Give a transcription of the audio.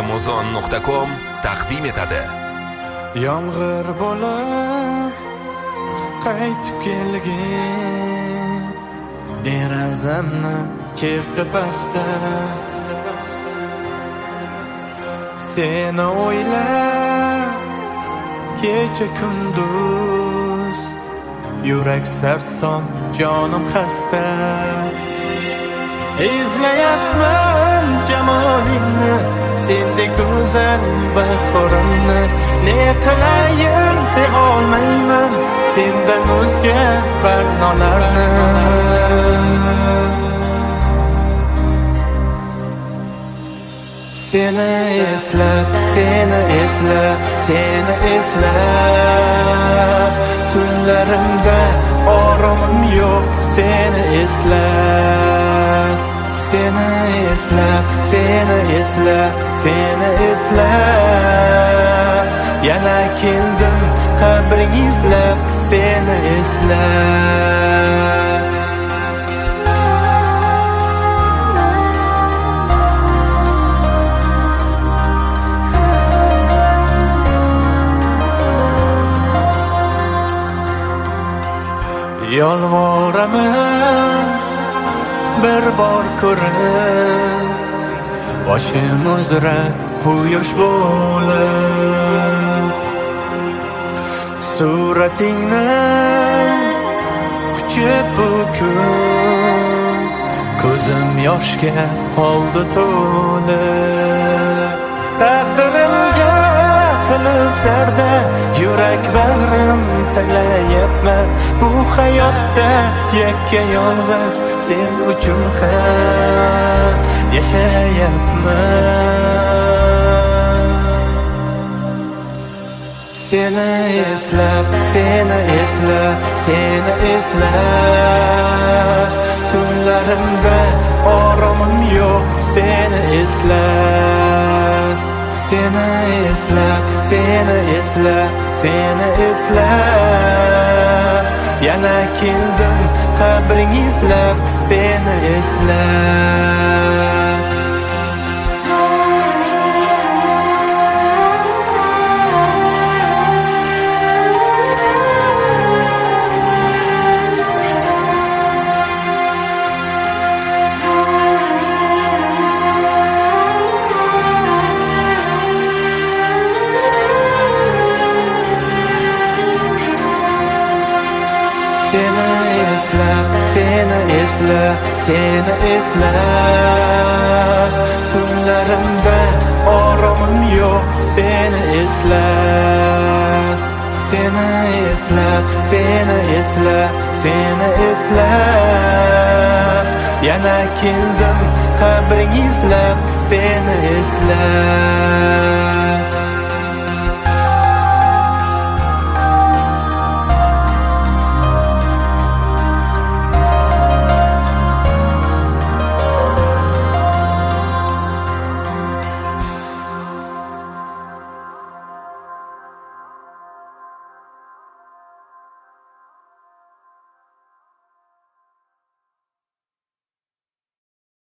amazon.com taqdim etadi. Yomg'ir bo'lib qaytib kelgin, derazamni chertib asta. Seni o'ylab kecha kunduz, yurak sarson, jonim xasta. Izlayapman jamolingni, sendek go'zal bahorimni. Ne qilayin sevolmayman sendan o'zga barnolarni. Seni eslab, seni eslab, seni eslab, tunlarimda oromim yo'q. Seni eslab, seni eslab, seni eslab, seni eslab, yana keldim qabring izlab. Seni eslab. Yolvoraman bir bor ko'rib, boshim uzra quyosh bo'lib. Suratingni quchib bu kun, ko'zim yoshga qoldi to'lib. Taqdirimga qilib zarda, yurak bag'rim tanglayapman. Bu hayotda yakka yolg'iz sen uchun ham yashayapman. Seni eslab, seni eslab, seni eslab, tunlarimda oromim yo'q. Seni eslab, seni eslab, seni eslab, seni eslab, yana keldim qabring izlab. Seni eslab. Seni eslab, seni eslab, seni eslab, tunlarimda oromim yo'q. Seni eslab, seni eslab, seni eslab, seni eslab, yana keldim qabring izlab. Seni eslab.